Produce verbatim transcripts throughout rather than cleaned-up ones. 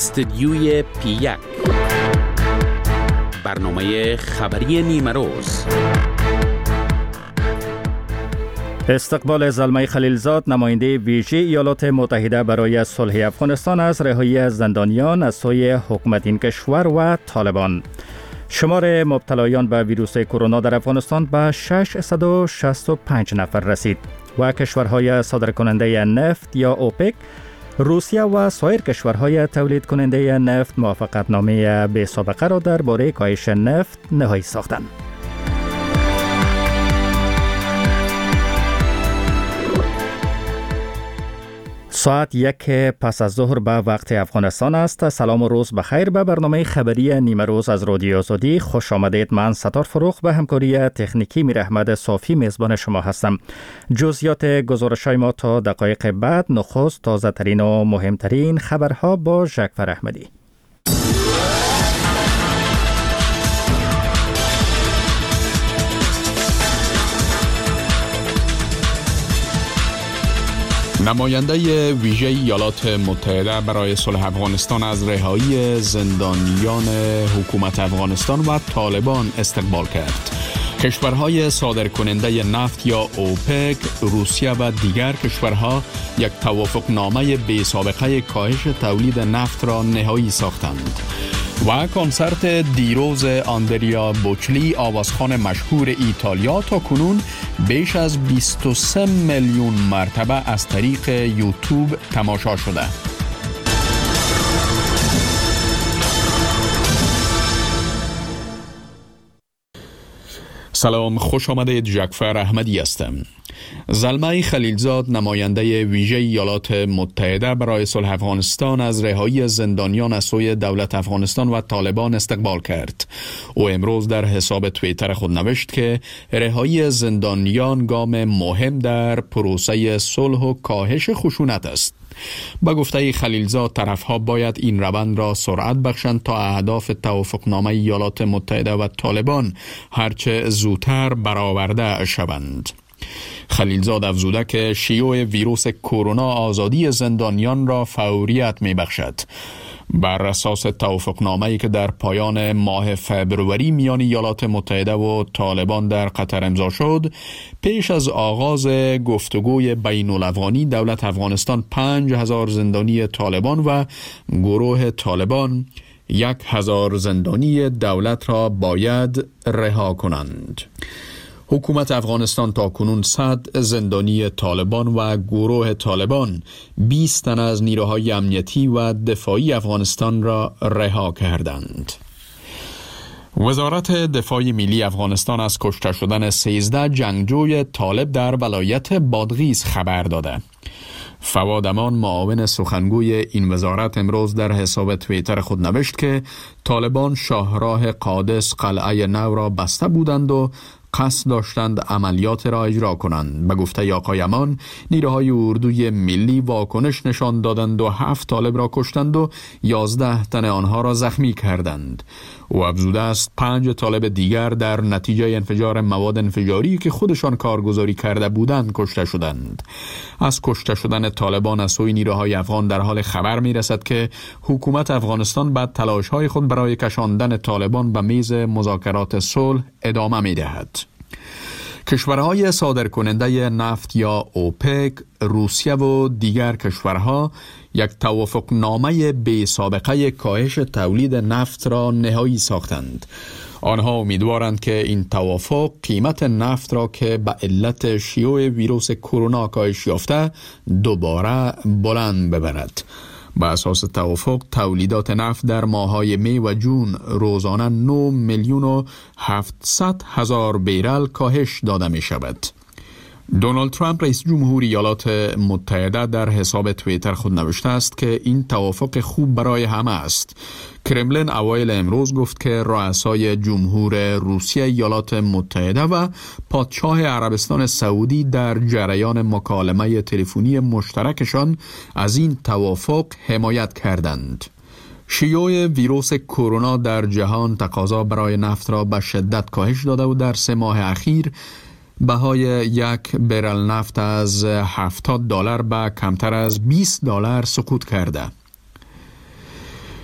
استدیوی پی یک، برنامه خبری نیمه روز. استقبال زلمه خلیلزاد، نماینده ویژه ایالات متحده برای صلح افغانستان از رهایی زندانیان از سوی حکومت این کشور و طالبان. شمار مبتلایان به ویروس کرونا در افغانستان به ششصد و شصت و پنج نفر رسید و کشورهای صادرکننده نفت یا اوپک، روسیه و سایر کشورهای تولید کننده نفت موافقتنامه بی سابقه را درباره کاهش نفت نهایی ساختند. ساعت یک پس از ظهر به وقت افغانستان است. سلام و روز بخیر. به برنامه خبری نیمه روز از رادیو آزادی خوش آمدید. من ستار فروخ به همکاری تکنیکی میر احمد صافی میزبان شما هستم. جزئیات گزارش‌های ما تا دقایق بعد. نخست تازه ترین و مهمترین خبرها با ژکفر احمدی. نماینده ویژه ایالات متحده برای صلح افغانستان از رهایی زندانیان حکومت افغانستان و طالبان استقبال کرد. کشورهای صادرکننده نفت یا اوپک، روسیه و دیگر کشورها یک توافقنامه بی سابقه کاهش تولید نفت را نهایی ساختند. و کنسرت دیروز آندریا بوچلی، آوازخوان مشهور ایتالیا، تا کنون بیش از بیست و سه میلیون مرتبه از طریق یوتیوب تماشا شده. سلام، خوش آمدید. ژکفر احمدی هستم. زلمه خلیلزاد، نماینده ویژه ایالات متحده برای صلح افغانستان از رهایی زندانیان از سوی دولت افغانستان و طالبان استقبال کرد. او امروز در حساب توییتر خود نوشت که رهایی زندانیان گام مهم در پروسه صلح و کاهش خشونت است. با گفته خلیلزاد، طرفها باید این روند را سرعت بخشند تا اهداف توافقنامه ایالات متحده و طالبان هرچه زودتر برآورده شوند. خلیلزاد افزوده که شیوع ویروس کرونا آزادی زندانیان را فوریت می بخشد. بر اساس توافقنامه‌ای که در پایان ماه فبروری میان ایالات متحده و طالبان در قطر امضا شد، پیش از آغاز گفتگوی بین الافغانی، دولت افغانستان پنج هزار زندانی طالبان و گروه طالبان یک هزار زندانی دولت را باید رها کنند. حکومت افغانستان تا کنون صد زندانی طالبان و گروه طالبان، بیست تن از نیروهای امنیتی و دفاعی افغانستان را رها کردند. وزارت دفاع ملی افغانستان از کشته شدن سیزده جنگجوی طالب در ولایت بادغیس خبر داده. فواد امان، معاون سخنگوی این وزارت، امروز در حساب توییتر خود نوشت که طالبان شاهراه قادس قلعه نو را بسته بودند و قصد داشتند عملیات را اجرا کنند. به گفته آقای امان، نیروهای اردوی ملی واکنش نشان دادند و هفت طالب را کشتند و یازده تن آنها را زخمی کردند. او افزوده است پنج طالب دیگر در نتیجه انفجار مواد انفجاری که خودشان کارگزاری کرده بودند کشته شدند. از کشته شدن طالبان از سوی نیروهای افغان در حال خبر می رسد که حکومت افغانستان بعد تلاش‌های خود برای کشاندن طالبان به میز مذاکرات صلح ادامه می دهد. کشورهای صادرکننده نفت یا اوپک، روسیه و دیگر کشورها یک توافقنامه بی سابقه کاهش تولید نفت را نهایی ساختند. آنها امیدوارند که این توافق قیمت نفت را که به علت شیوع ویروس کرونا کاهش یافته دوباره بلند ببرد. با اساس توافق، تولیدات نفت در ماه‌های می و جون روزانه نه میلیون و هفتصد هزار بیرل کاهش داده می شود. دونالد ترامپ، رئیس جمهور ایالات متحده، در حساب توییتر خود نوشته است که این توافق خوب برای همه است. کرملین اوایل امروز گفت که رؤسای جمهور روسیه، ایالات متحده و پادشاه عربستان سعودی در جریان مکالمه تلفنی مشترکشان از این توافق حمایت کردند. شیوع ویروس کرونا در جهان تقاضا برای نفت را به شدت کاهش داده و در سه ماه اخیر بهای یک برل نفت از هفتاد دلار به کمتر از بیست دلار سقوط کرده.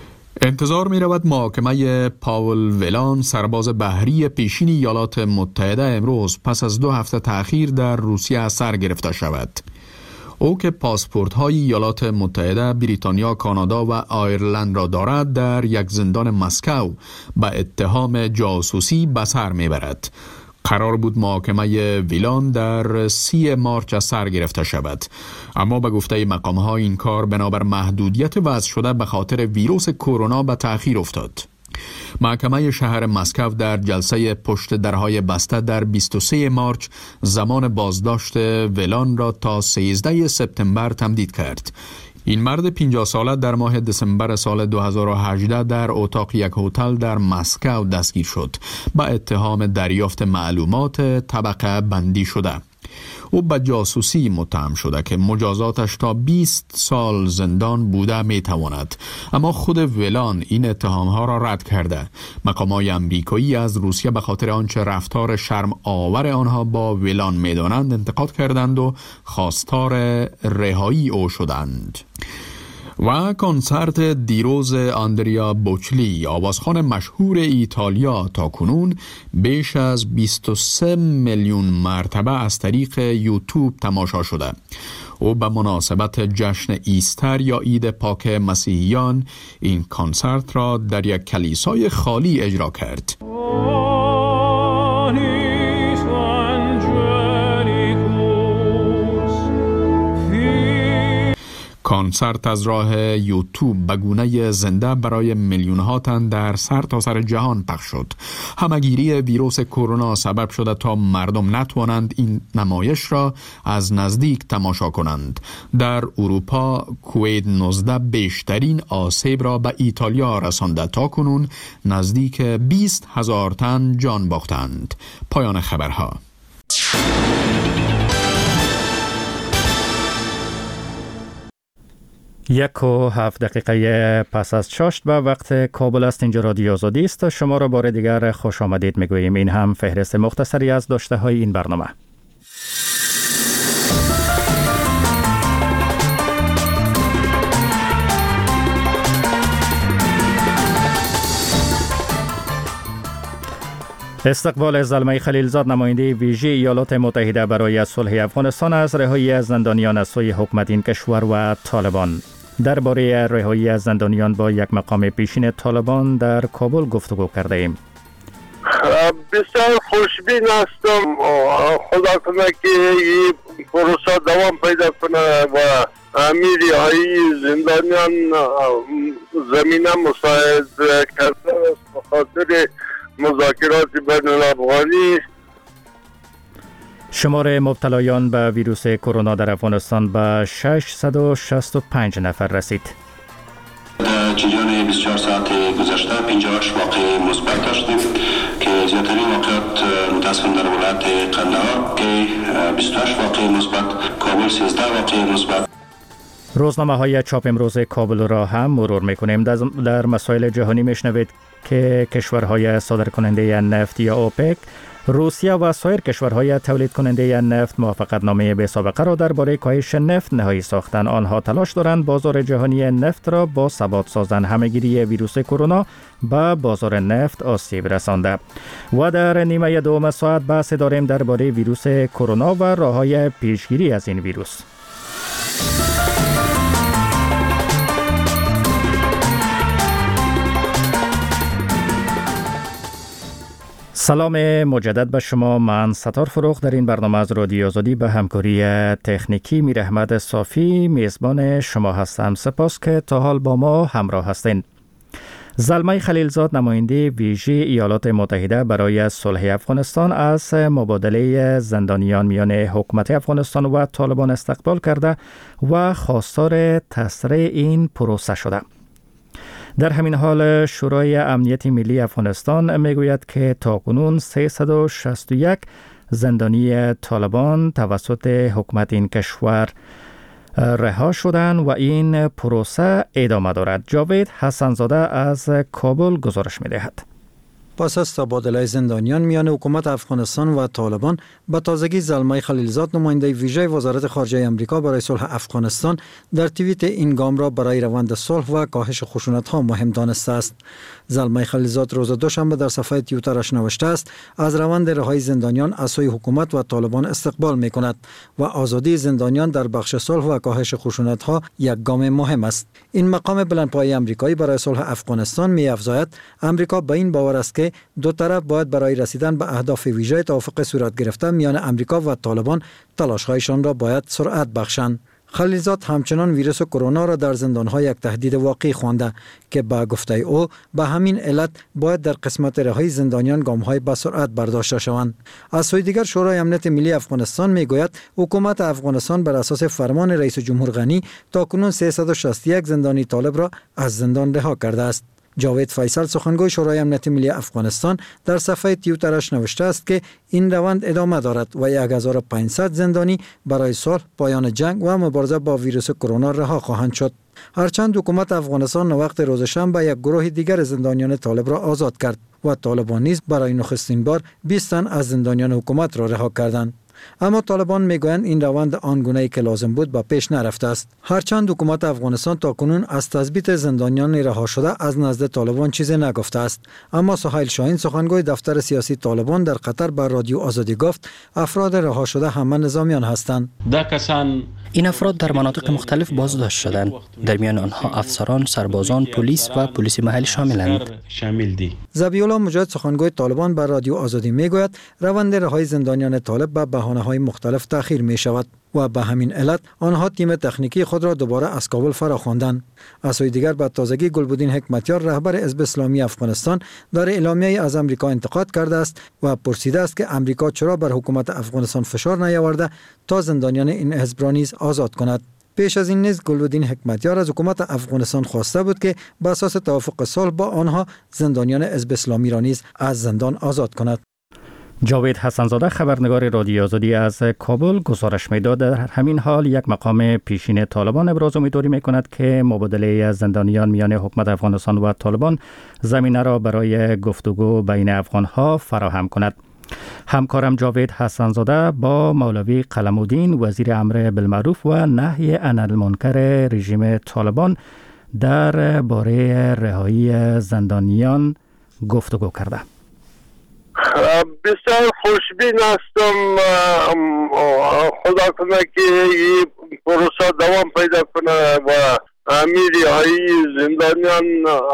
انتظار می رود محاکمه پاول ولان سرباز بحری پیشین ایالات متحده امروز پس از دو هفته تأخیر در روسیه سر گرفته شود. او که پاسپورت های ایالات متحده، بریتانیا، کانادا و آیرلند را دارد در یک زندان مسکو به اتهام جاسوسی به سر می برد. قرار بود محاکمه ویلان در سی مارچ سر گرفته شود، اما به گفته مقام‌ها این کار بنابر محدودیت وضع شده به خاطر ویروس کرونا به تأخیر افتاد. محکمه شهر مسکو در جلسه پشت درهای بسته در بیست و سوم مارچ زمان بازداشت ویلان را تا سیزدهم سپتامبر تمدید کرد. این مرد پنجاه ساله در ماه دسامبر سال دو هزار و هجده در اتاق یک هتل در مسکو دستگیر شد با اتهام دریافت معلومات طبقه بندی شده. او به جاسوسی متهم شده که مجازاتش تا بیست سال زندان بوده می تواند، اما خود ویلان این اتهام ها را رد کرده. مقامات امریکایی از روسیه به خاطر آنچه رفتار شرم آور آنها با ویلان می دانند انتقاد کردند و خواستار رهایی او شدند. و کنسرت دیروز آندریا بوچلی، آوازخوان مشهور ایتالیا، تا کنون بیش از بیست و سه میلیون مرتبه از طریق یوتیوب تماشا شده. او به مناسبت جشن ایستر یا عید پاک مسیحیان این کنسرت را در یک کلیسای خالی اجرا کرد. کنسرت از راه یوتیوب به گونه زنده برای میلیون ها تن در سر تا سر جهان پخش شد. همهگیری ویروس کرونا سبب شده تا مردم نتوانند این نمایش را از نزدیک تماشا کنند. در اروپا کووید نوزده بیشترین آسیب را به ایتالیا رسانده، تا کنون نزدیک بیست هزار تن جان باختند. پایان خبرها. یک و هفت دقیقه پس از ششت به وقت کابل است. اینجا رادیو آزادی است. شما را بار دیگر خوش آمدید میگوییم. این هم فهرست مختصری از داشته های این برنامه. استقبال زلمه خلیلزاد، نماینده ویژه ایالات متحده برای صلح افغانستان، از رهایی زندانیان از سوی حکومت این کشور و طالبان. درباره رهایی از زندانیان با یک مقام پیشین طالبان در کابل گفتگو کرده ایم. بسیار خوشبین هستم. خدا کنه که این پروسه دوام پیدا کنه و امیری های زندانیان زمینه مساعد کرده است به خاطر مذاکرات بین الافغانی. شمار مبتلایان به ویروس کرونا در افغانستان به ششصد و شصت و پنج نفر رسید. در جریان بیست و چهار ساعت گذشته پنجاه و هشت واقعه مثبت داشتیم که زیادترین واقعات متاسفانه در ولایت قندهار که بیست و هشت واقعه مثبت، کابل سیزده واقعه مثبت. روزنامه های چاپ امروز کابل را هم مرور میکنیم. در مسائل جهانی میشنوید که کشورهای صادر کننده نفت یا اوپک، روسیه و سایر کشورهای تولید کننده نفت موافقت نامه به سابقه را درباره کاهش نفت نهایی ساختند. آنها تلاش دارند بازار جهانی نفت را با ثبات سازند. همهگیری ویروس کرونا به بازار نفت آسیب رسانده. و در نیمه دوم ساعت بحث داریم درباره ویروس کرونا و راه‌های پیشگیری از این ویروس. سلام مجدد به شما. من ستار فروغ در این برنامه از رادیو آزادی به همکاری تکنیکی میر احمد صافی میزبان شما هستم. سپاس که تا حال با ما همراه هستین. زلمه خلیلزاد، نماینده ویژه ایالات متحده برای صلح افغانستان، از مبادله زندانیان میان حکومت افغانستان و طالبان استقبال کرده و خواستار تسریع این پروسه شده. در همین حال شورای امنیت ملی افغانستان میگوید که تاکنون سیصد و شصت و یک زندانی طالبان توسط حکومت این کشور رها شدند و این پروسه ادامه دارد. جاوید حسنزاده از کابل گزارش می‌دهد. پس از تبادله زندانیان میان حکومت افغانستان و طالبان، به تازگی زلمه خلیلزاد نماینده ویژه وزارت خارجه آمریکا برای صلح افغانستان در توییت این گام را برای روند صلح و کاهش خشونت‌ها مهم دانسته است. زلمه خلیلزاد روز دوشنبه در صفحه توییترش نوشته است: از روند رهایی زندانیان از سوی حکومت و طالبان استقبال می‌کند و آزادی زندانیان در بخش صلح و کاهش خشونت‌ها یک گام مهم است. این مقام بلندپایه آمریکایی برای صلح افغانستان می‌افزاید آمریکا به این باور است که دو طرف باید برای رسیدن به اهداف ویژه توافق صورت گرفته میان آمریکا و طالبان تلاش‌هایشان را باید سرعت بخشند. خلیلزاد همچنان ویروس کرونا را در زندان‌ها یک تهدید واقعی خوانده که با گفته او به همین علت باید در قسمت رهایی زندانیان گام‌های به سرعت برداشته شوند. از سوی دیگر شورای امنیت ملی افغانستان میگوید حکومت افغانستان بر اساس فرمان رئیس جمهور غنی تاکنون سیصد و شصت و یک زندانی طالب را از زندان رها کرده است. جاوید فیصل سخنگوی شورای امنیت ملی افغانستان در صفحه توییترش نوشته است که این روند ادامه دارد و یک هزار و پانصد زندانی برای صلح، پایان جنگ و مبارزه با ویروس کرونا رها خواهند شد. هرچند حکومت افغانستان وقت روز شنبه یک گروه دیگر زندانیان طالب را آزاد کرد و طالبان نیز برای نخستین بار بیست تن از زندانیان حکومت را رها کردند. اما طالبان میگویند این روند آنگونه‌ای که لازم بود به پیش نرفته است. هرچند حکومت افغانستان تاکنون از تثبیت زندانیان رها شده از نزد طالبان چیزی نگفته است، اما سهیل شاهین سخنگوی دفتر سیاسی طالبان در قطر بر رادیو آزادی گفت افراد رها شده همه نظامیان هستند. این افراد در مناطق مختلف بازداشت شدند. در میان آنها افسران، سربازان، پلیس و پلیس محلی شاملند. ذبیح‌الله مجاهد سخنگوی طالبان بر رادیو آزادی میگوید روند رهایی زندانیان طالب به بهانه‌های مختلف تأخیر می شود و به همین علت آنها تیم تکنیکی خود را دوباره از کابل فراخواندند. از سوی دیگر به تازگی گلبدین حکمتیار رهبر حزب اسلامی افغانستان در اعلامیه‌ای از آمریکا انتقاد کرده است و پرسیده است که آمریکا چرا بر حکومت افغانستان فشار نیاورده تا زندانیان این حزب را نیز آزاد کند. پیش از این نیز گلبدین حکمتیار از حکومت افغانستان خواسته بود که بر اساس توافق صلح با آنها زندانیان حزب اسلامی را نیز از زندان آزاد کند. جاوید حسنزاده خبرنگار رادیو آزادی از کابل گزارش می‌داد. در همین حال یک مقام پیشین طالبان ابراز امیدواری می‌کند که مبادله زندانیان میان حکومت افغانستان و طالبان زمینه را برای گفتگو بین افغان‌ها فراهم کند. همکارم جاوید حسنزاده با مولوی قلم‌الدین وزیر امر بالمعروف و نهی عن المنکر رژیم طالبان در باره رهایی زندانیان گفتگو کرده. بسیار خوشبین هستم، خدا کنه که این پروسه دوام پیدا کنه و رهایی زندانیان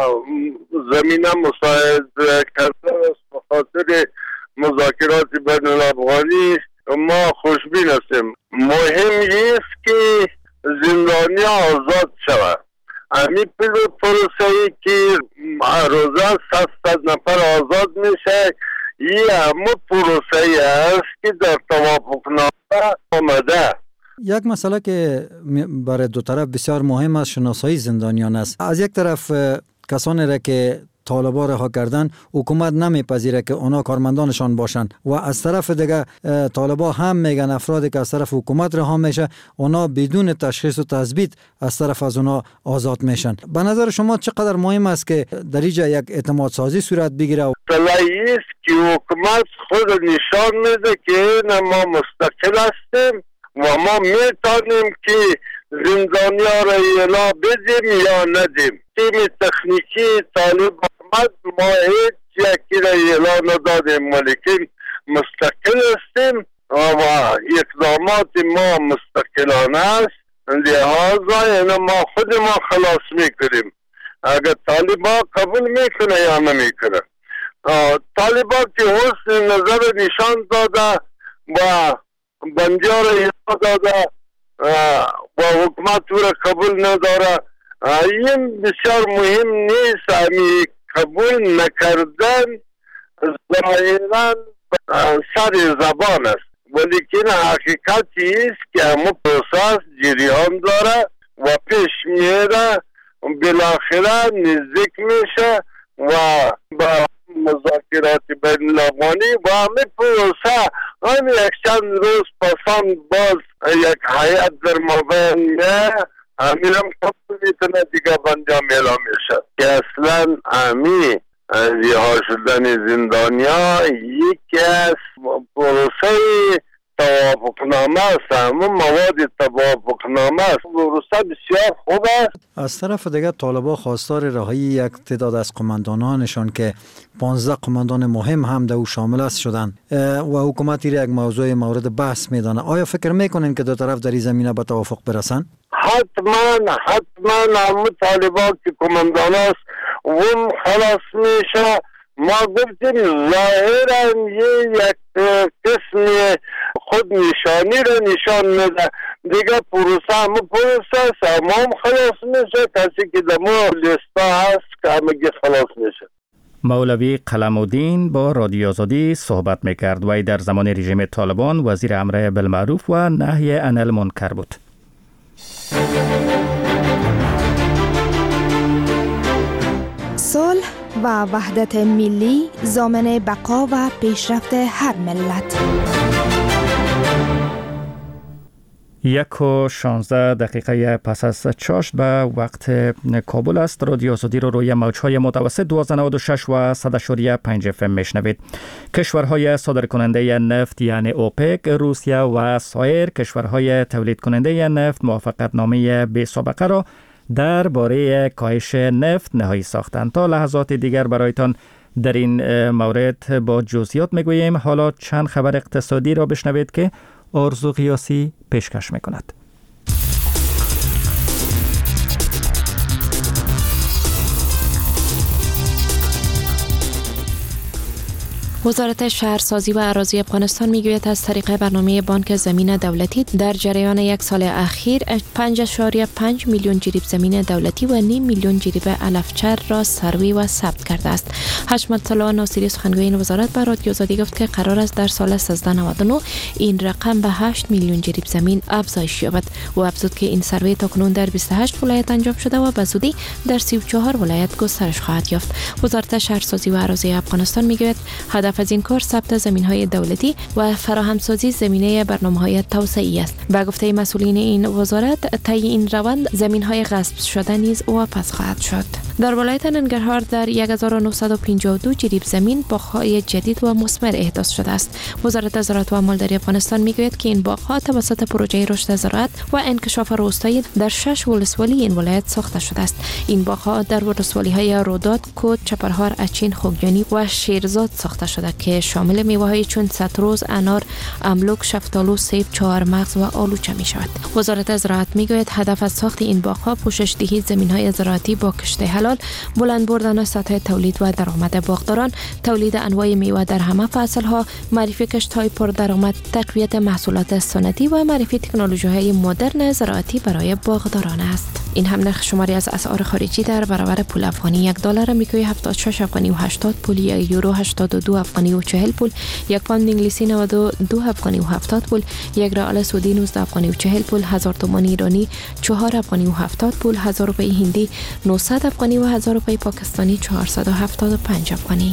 زمینه مساعد کرده است به خاطر مذاکرات بین الافغانی. ما خوشبین هستیم. مهم است که زندانیان آزاد شود. همین پروسه ای که روزه صد نفر آزاد میشه، این همه پروسه ای است که در توافقنامه آمده. یک مسئله که برای دو طرف بسیار مهم است شناسایی زندانیان است. از یک طرف کسانی را که طالبان رها کردن حکومت نمیپذیره که اونا کارمندانشان باشن و از طرف دیگه طالبان هم میگن افرادی که از طرف حکومت رها میشه اونا بدون تشخیص و تثبیت از طرف از اونا آزاد میشن. به نظر شما چقدر مهم است که در اینجا یک اعتماد سازی صورت بگیره؟ طلایی است که حکومت خود نشان میده که ما مستقل هستیم و ما میتونیم که زندانیا را اعلا بدیم یا ندیم. تیم تکنیکی طالب آمد ما هیچ یکی را اعلا ندادیم ولیکن مستقل هستیم و اقدامات ما مستقلانه است، لحاظا یعنی ما خود ما خلاص میکنیم. اگر طالبا قبول میکنه یا نمیکنه. طالبا که حسن نظر نشان داده و بندیار اعلا داده و حکومت او را قبول نداره، این بسیار مهم نیست. همی قبول نکردن ظاهرا سر زبان است ولیکن حقیقتی است که همه پروسس جریان داره و پیش میره، بالاخره نزدیک میشه و با مذاکرات بین الافغانی و همه پروسه هم یک چند روز پسان باز یک حیات در مابین نه همین هم قبول میتونه دیگه بنجام اعلام میشه که اصلا همی رها شدن زندانیا یکی از پروسه توافقنامه است. همون مواد توافقنامه است. پروسه بسیار خوب است. از طرف دیگر طالبان خواستار رهایی یک تعداد از قماندانانشان که پانزده قماندان مهم هم در او شامل است شدند و حکومت را یک موضوع مورد بحث میدانه. آیا فکر میکنین که دو طرف در این زمینه به توافق برسن؟ حتما حتما همون طالبان که قماندان است اون خلاص میشه. ما گفتیم ظاهرا یه یک قسم خود نشانی را نشان میده. دیگه پروسه همون پروسه است. همون خلاص میشه. کسی که دمو لیستا هست که همگی خلاص میشه. مولوی قلم‌الدین با رادیو آزادی صحبت میکرد و در زمان رژیم طالبان وزیر امر بالمعروف و نهی عن المنکر بود. صلح و وحدت ملی ضامن بقا و پیشرفت هر ملت. یک و شانزده دقیقه پس از چاشت به وقت کابل است. رادیو آزادی رو روی موجهای متوسط دویست و نود و شش و صد و پنج اف ام میشنوید. کشورهای صادرکننده نفت یعنی اوپک، روسیه و سایر کشورهای تولید کننده نفت موافقت نامه بی سابقه را درباره کاهش نفت نهایی ساختند. تا لحظات دیگر برایتان در این مورد با جزئیات میگوییم. حالا چند خبر اقتصادی را بشنوید که آرزو قیاسی پیشکش میکند. وزارت شهرسازی و اراضی افغانستان میگوید از طریق برنامه بانک زمین دولتی در جریان یک سال اخیر پنج اشاریه پنج میلیون جریب زمین دولتی و نیم میلیون جریب علفچر را سروی و ثبت کرده است. حشمت الله ناصری سخنگوی این وزارت به رادیو آزادی گفت که قرار است در سال سیزده نود و نه این رقم به هشت میلیون جریب زمین افزایش یابد. و افزود که این سروی تاکنون در بیست و هشت ولایت انجام شده و به زودی در سی و چهار ولایت گسترش خواهد یافت. وزارت شهرسازی و اراضی افغانستان میگوید هدف از این کار ثبت زمین‌های دولتی و فراهمسازی زمینه برنامه‌های توسعه‌ای است. به گفته مسئولین این وزارت طی این روند زمین‌های غصب شده نیز واپس خواهد شد. در ولایت ننگرهار در هزار و نهصد و پنجاه و دو جریب زمین باغ‌های جدید و مثمر احداث شده است. وزارت زراعت و مالداری افغانستان میگوید که این باغ‌ها توسط پروژه رشد زراعت و انکشاف روستایی در شش ولسوالی این ولایت ساخته شده است. این باغ‌ها در ولسوالی‌های روداد، کود، چپرهار، اچین، خوگیانی و شیرزاد ساخته شده که شامل میوه‌های چون ستروز، انار، املوک، شفتالو، سیب، چهارمغز و آلوچه می‌شود. وزارت زراعت میگوید هدف از ساخت این باغ‌ها پوشش‌دهی زمین‌های زراعتی با کشت حلال، بلند بردن سطح تولید و درآمد باغداران، تولید انواع میوه در همه فصل‌ها، معرفی کشت‌های پردرآمد، تقویت محصولات سنتی و معرفی تکنولوژی‌های مدرن زراعتی برای باغداران است. این هم نرخ شماری از اسعار خارجی در برابر پول افغانی: یک دلار آمریکایی هفتاد و شش افغانی و هشتاد پول، یک یورو هشتاد و دو افغانی و چهل پول، یک پوند انگلیسی نود و دو افغانی و هفتاد پول، یک ریال سعودی نوزده افغانی و چهل پول، هزار تومان ایرانی چهار افغانی و هفتاد پول، هزار روپیه هندی نهصد افغانی و هزار روپیه پاکستانی چهارصد و هفتاد و پنج افغانی.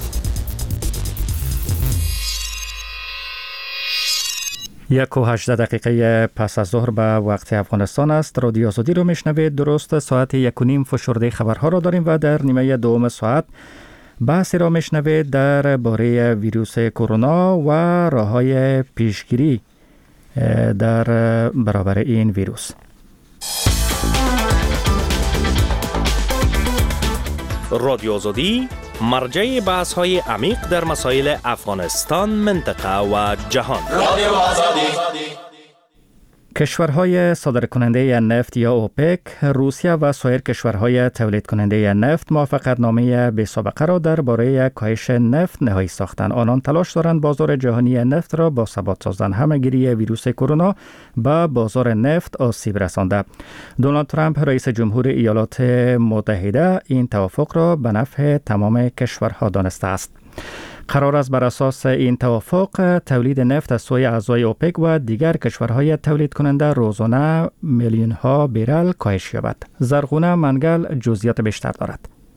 یک و هجده دقیقه پس از ظهر به وقت افغانستان است. رادیو آزادی رو میشنوید. درست ساعت یک و نیم فشرده خبرها را داریم و در نیمه دوم ساعت بحثی را میشنوید در باره ویروس کرونا و راه‌های پیشگیری در برابر این ویروس. رادیو آزادی مرجع بحث های عمیق در مسائل افغانستان، منطقه و جهان. رادیو آزادی. کشورهای صادرکننده نفت یا اوپک، روسیه و سایر کشورهای تولید کننده نفت موافقت نامه بی سابقه را درباره کاهش نفت نهایی ساختند. آنان تلاش دارند بازار جهانی نفت را با ثبات سازند. همهگیری ویروس کرونا به بازار نفت آسیب رسانده. دونالد ترامپ رئیس جمهور ایالات متحده این توافق را به نفع تمام کشورها دانسته است. قرار است بر اساس این توافق تولید نفت از سوی اعضای اوپک و دیگر کشورهای تولید کننده روزانه میلیون ها برل کاهش یابد. زرغونه منگل جزئیات بیشتر دارد.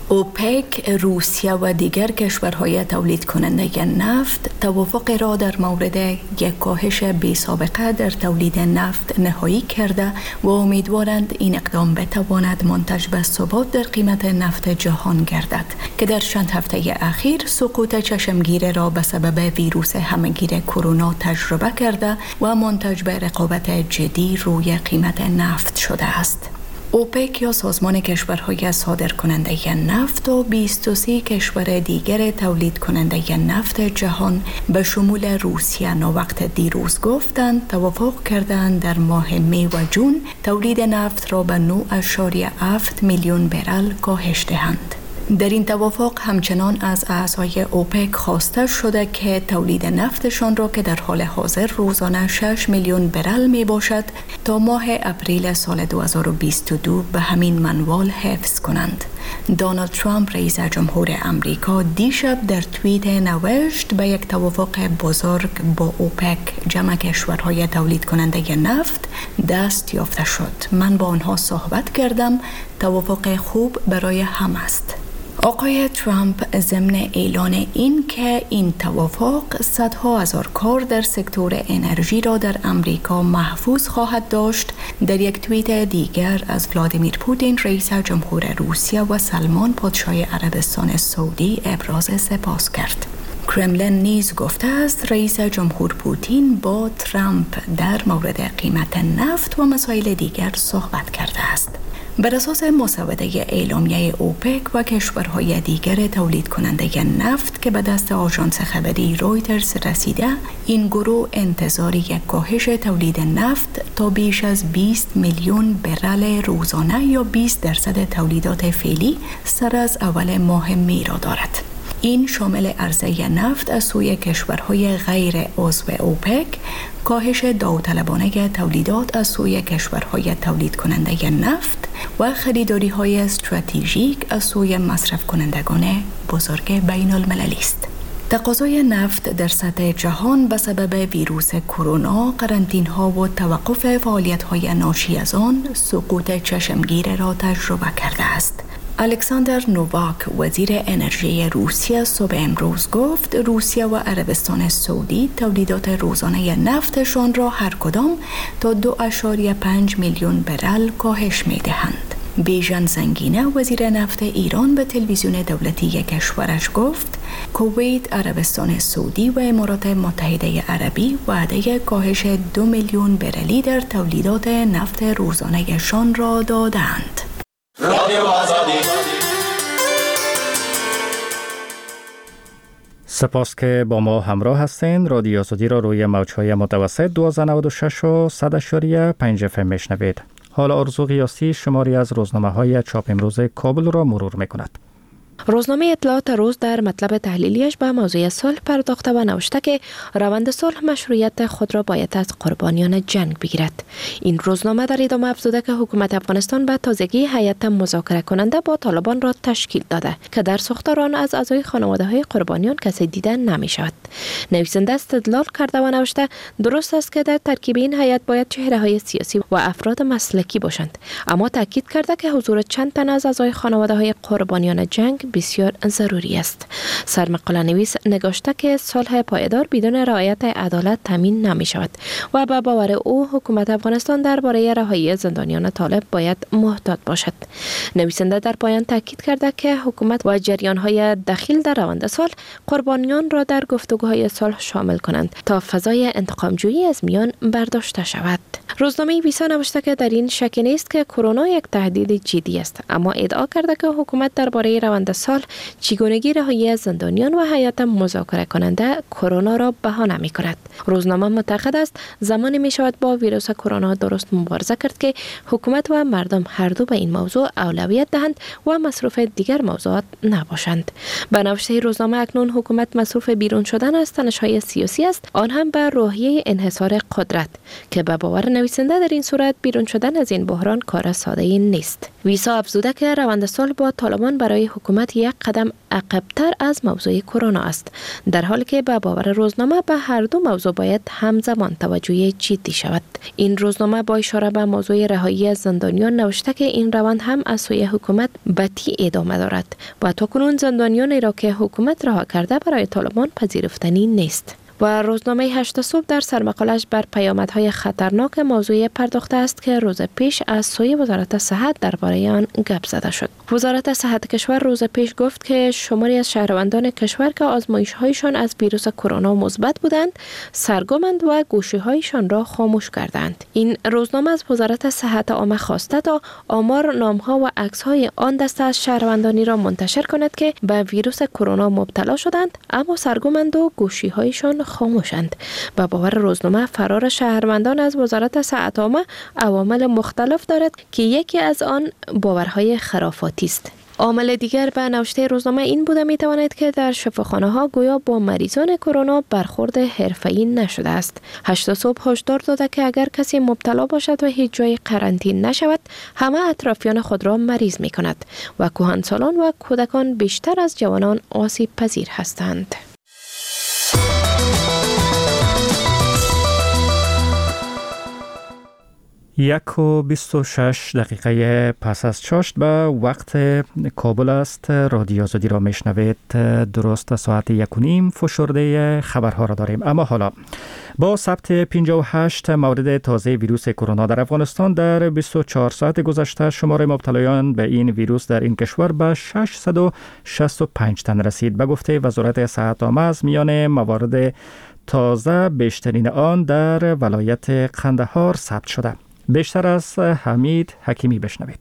اوپک، روسیه و دیگر کشورهای تولید کننده نفت توافق را در مورد یک کاهش بی سابقه در تولید نفت نهایی کرده و امیدوارند این اقدام بتواند منتج به ثبات در قیمت نفت جهان گردد که در چند هفته اخیر سقوط چشمگیر را به سبب ویروس همهگیر کرونا تجربه کرده و منتج به رقابت جدی روی قیمت نفت شده است. اوپک یا سازمان کشورهای صادر کننده نفت و بیست و سه کشور دیگر تولید کننده نفت جهان به شمول روسیه ناوقت دیروز گفتند توافق کردند در ماه می و جون تولید نفت را به نه ممیز هفت میلیون برل کاهش دهند. در این توافق همچنان از اعضای اوپک خواسته شده که تولید نفتشان را که در حال حاضر روزانه شش میلیون برل می باشد تا ماه اپریل سال دو هزار و بیست و دو به همین منوال حفظ کنند. دونالد ترامپ رئیس جمهور امریکا دیشب در توییت نوشت به یک توافق بزرگ با اوپک جمع کشورهای تولید کننده نفت دست یافته شد. من با آنها صحبت کردم، توافق خوب برای همه است. آقای ترامپ ضمن اعلان این که این توافق صدها هزار کار در سکتور انرژی را در امریکا محفوظ خواهد داشت، در یک توییت دیگر از ولادیمیر پوتین رئیس جمهور روسیه و سلمان پادشاه عربستان سعودی ابراز سپاس کرد. کرملین نیز گفته است رئیس جمهور پوتین با ترامپ در مورد قیمت نفت و مسائل دیگر صحبت کرده است. بر اساس مسوده اعلامیه اوپک و کشورهای دیگر تولید کننده نفت که به دست آژانس خبری رویترز رسیده، این گروه انتظار یک کاهش تولید نفت تا بیش از بیست میلیون برل روزانه یا بیست درصد تولیدات فعلی سر از اول ماه می را دارد. این شامل عرضه نفت از سوی کشورهای غیر عضو اوپک، کاهش داوطلبانه تولیدات از سوی کشورهای تولید کننده نفت و خریداری‌های استراتژیک از سوی مصرف کنندگان بزرگ بین المللی است. تقاضای نفت در سطح جهان به سبب ویروس کرونا، قرنطینه‌ها و توقف فعالیت‌های ناشی از آن سقوط چشمگیر را تجربه کرده است. الکساندر نوواک وزیر انرژی روسیه صبح امروز گفت روسیه و عربستان سعودی تولیدات روزانه نفتشان را هر کدام تا دو ممیز پنج میلیون برل کاهش می دهند. بیژن زنگینه وزیر نفت ایران به تلویزیون دولتی کشورش گفت کویت، عربستان سعودی و امارات متحده عربی وعده کاهش دو میلیون برلی در تولیدات نفت روزانه شان را دادند. رادیو آزادی. سپاس که با ما همراه هستین. رادیو آزادی را روی موج‌های متوسط دویست و نود و شش و صد و پنج اف ام میشنوید. حالا آرزو قیاسی شماری از روزنامه‌های چاپ امروز کابل را مرور می‌کند. روزنامه اطلاعات روز در مطلب تحلیلیش به موضوع صلح پرداخته و نوشته که روند صلح مشروعیت خود را باید از قربانیان جنگ بگیرد. این روزنامه در ادامه افزوده که حکومت افغانستان به تازگی هیئت مذاکره کننده با طالبان را تشکیل داده که در ساختار آن از اعضای خانواده‌های قربانیان کسی دیده نمی شود. نویسنده استدلال کرده و نوشته درست است که در ترکیب این هیئت باید چهره‌های سیاسی و افراد مسلکی باشند، اما تاکید کرده که حضور چند تن از اعضای خانواده‌های قربانیان جنگ بسیار ضروری است. سرمقاله نویس نگاشته که صلح پایدار بدون رعایت عدالت تامین نمی شود و به باور او حکومت افغانستان درباره رهایی زندانیان طالب باید محتاط باشد. نویسنده در پایان تاکید کرده که حکومت و جریان‌های دخیل در روند صلح قربانیان را در گفتگوهای صلح شامل کنند تا فضای انتقام‌جویی از میان برداشته شود. روزنامه ویسا نوشته که در این شک نیست که کرونا یک تهدید جدی است، اما ادعا کرده که حکومت درباره روند صلح چگونگی رهایی زندانیان و هیئت مذاکره کننده کرونا را بهانه می کند. روزنامه معتقد است زمانی می شود با ویروس کرونا درست مبارزه کرد که حکومت و مردم هر دو به این موضوع اولویت دهند و مصروف دیگر موضوعات نباشند. به نوشته روزنامه اکنون حکومت مصروف بیرون شدن از تنش‌های سیاسی است، آن هم به روحیه انحصار قدرت که به باور نویسنده در این صورت بیرون شدن از این بحران کار ساده نیست. ویسا افزوده که روند صلح با طالبان برای حکومت یک قدم عقب‌تر از موضوع کرونا است، در حالی که به باور روزنامه به هر دو موضوع باید همزمان توجه جدی شود. این روزنامه با اشاره به موضوع رهایی از زندانیان نوشته که این روند هم از سوی حکومت بطیء ادامه دارد و تاکنون زندانیانی را که حکومت رها کرده برای طالبان پذیرفتنی نیست. و روزنامه هشت صبح در سرمقالش بر پیامدهای خطرناک موضوع پرداخته است که روز پیش از سوی وزارت صحت درباره آن گپ زده شد. وزارت صحت کشور روز پیش گفت که شماری از شهروندان کشور که آزمایش‌هایشان از ویروس کرونا مثبت بودند، سرگمند و گوشی‌هایشان را خاموش کردند. این روزنامه از وزارت صحت عامه خواسته تا آمار، نام‌ها و عکس‌های آن دسته از شهروندانی را منتشر کند که به ویروس کرونا مبتلا شدند اما سرگمند و گوشی‌هایشان خاموشند. به باور روزنامه فرار شهروندان از وزارت صحت عامه عوامل مختلف دارد که یکی از آن باورهای خرافاتی است. عامل دیگر به نوشته روزنامه این بوده می تواند که در شفاخانه ها گویا با مریضان کرونا برخورد حرفه‌ای نشده است. هشت صبح هشدار داده که اگر کسی مبتلا باشد و هیچ جای قرنطینه نشود، همه اطرافیان خود را مریض می کند و کهنسالان و کودکان بیشتر از جوانان آسیب پذیر هستند. یک و بیست و شش دقیقه پس از چاشت به وقت کابل است. رادیو آزادی را میشنوید. درست ساعت یک و نیم فشرده خبرها را داریم. اما حالا با ثبت پنجاه و هشت مورد تازه ویروس کرونا در افغانستان در بیست و چهار ساعت گذشته، شمار مبتلایان به این ویروس در این کشور به ششصد و شصت و پنج تن رسید. به گفته وزارت صحت عامه از میان موارد تازه بیشترین آن در ولایت قندهار ثبت شده. بیشتر از حمید حکیمی بشنوید.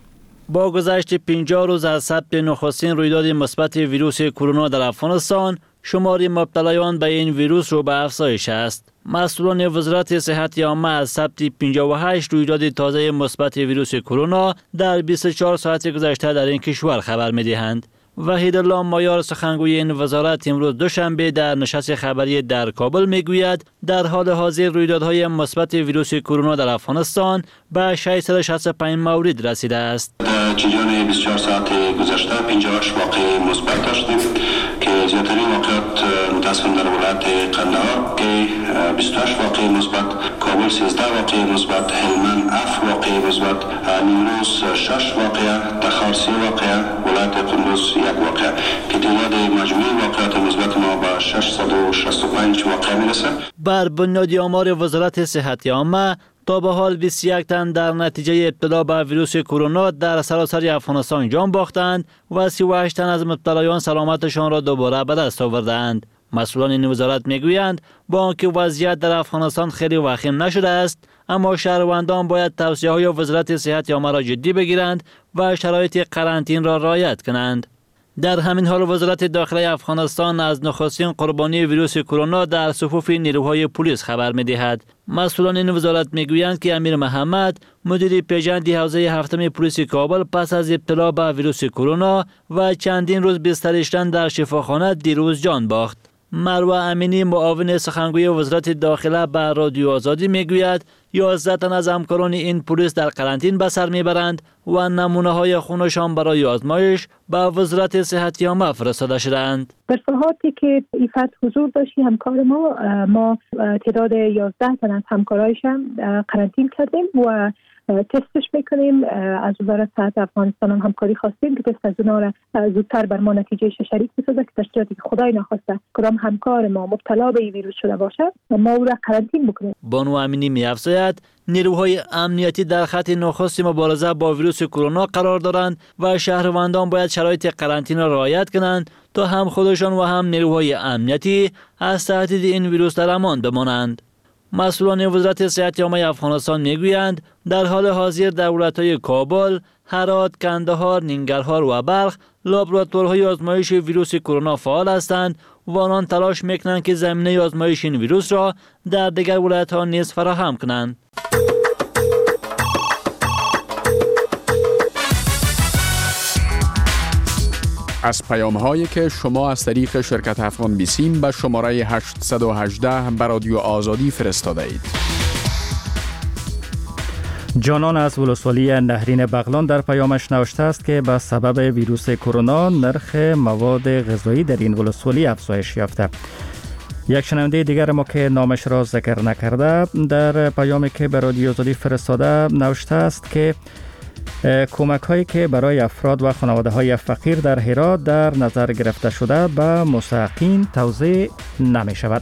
با گذشت پنجاه روز از ثبت نخستین رویداد مثبت ویروس کرونا در افغانستان، شمار مبتلایان به این ویروس رو به افزایش است. مسئولان وزارت صحت عامه از ثبت پنجاه و هشت رویداد تازه مثبت ویروس کرونا در بیست و چهار ساعت گذشته در این کشور خبر می‌دهند. وحیدالله مایار سخنگوی این وزارت امروز دوشنبه در نشست خبری در کابل میگوید در حال حاضر رویدادهای مثبت ویروس کرونا در افغانستان به ششصد و شصت و پنج مورد رسیده است. در جریان بیست و چهار ساعت گذشته پنجاه و هشت واقعه مثبت داشتیم که زیادترین واقعات متاسفانه در ولایت قندهار که بیست و هشت واقعه مثبت، کابل سیزده واقعه مثبت، هلمند هفت واقعه مثبت، نیمروز شش واقعه، تخار سه واقعه، ولایت قندوز یک واقعه که تعداد مجموعی واقعات مثبت ما به ششصد و شصت و پنج واقعه میرسه. بر بنیاد آمار وزارت صحت عامه تا به حال بیست و یک تن در نتیجه ابتلا به ویروس کرونا در سراسر افغانستان جان باختند و سی و هشت تن از مبتلایان سلامتشان را دوباره به دست آوردند. مسئولان این وزارت میگویند با آنکه وضعیت در افغانستان خیلی وخیم نشده است، اما شهروندان باید توصیه‌های وزارت صحت عامه را جدی بگیرند و شرایط قرنطینه را رعایت کنند. در همین حال وزارت داخلی افغانستان از نخستین قربانی ویروس کرونا در صفوف نیروهای پلیس خبر می‌دهد. مسئولان این وزارت میگویند که امیر محمد، مدیر پیژند حوزه هفتم پلیس کابل، پس از ابتلا به ویروس کرونا و چندین روز بستریش در شفاخانه دیروز جان باخت. مروه امینی، معاون سخنگوی وزارت داخله، به رادیو آزادی میگوید یازده تن از همکاران این پلیس در قرنطینه به سر میبرند و نمونه های خونشان برای آزمایش به وزارت صحت عامه فرستاده شدند. در ساعاتی که ایفت حضور داشتی همکار ما ما تعداد یازده تن از همکارایشان قرنطینه کردیم و تستش میکنیم. از وزارت صحت افغانستان هم همکاری خواستیم که تست از اونا را زودتر بر ما نتیجه شریک بسازه که در صورتی که خدای نخواسته کدام همکار ما مبتلا به این ویروس شده باشد ما او را قرنطینه بکنیم. بانو امینی می‌افزاید نیروهای امنیتی در خط نخست مبارزه با ویروس کرونا قرار دارند و شهروندان باید شرایط قرنطینه را رعایت کنند تا هم خودشان و هم نیروهای امنیتی از تهدید این ویروس در امان بمانند. مسئولان وزارت صحت عامه افغانستان میگویند در حال حاضر در ولایت‌های کابل، هرات، کندهار، ننگرهار و بلخ لابراتوارهای آزمایش ویروس کرونا فعال هستند و آنان تلاش میکنند که زمینه آزمایش این ویروس را در دیگر ولایت‌ها نیز فراهم کنند. از پیام هایی که شما از طریق شرکت افغان بیسیم به شماره هشتصد و هجده به رادیو آزادی فرستاده اید. جانان از ولسوالی نهرین بغلان در پیامش نوشته است که به سبب ویروس کرونا نرخ مواد غذایی در این ولسوالی افزایش یافته. یک شنونده دیگر ما که نامش را ذکر نکرده در پیامی که به رادیو آزادی فرستاده نوشته است که کمک هایی که برای افراد و خانواده های فقیر در هرات در نظر گرفته شده به مستحقین توزیع نمی شود.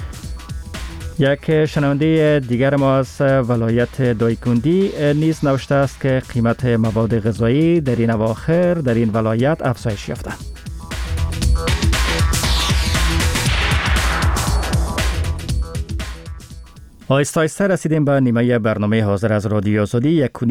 یک شنونده دیگر ما از ولایت دایکندی نیز نوشته است که قیمت مواد غذایی در این اواخر در این ولایت افزایش یافته. آهسته آهسته رسیدیم به نیمه برنامه حاضر از رادیو آزادی. یک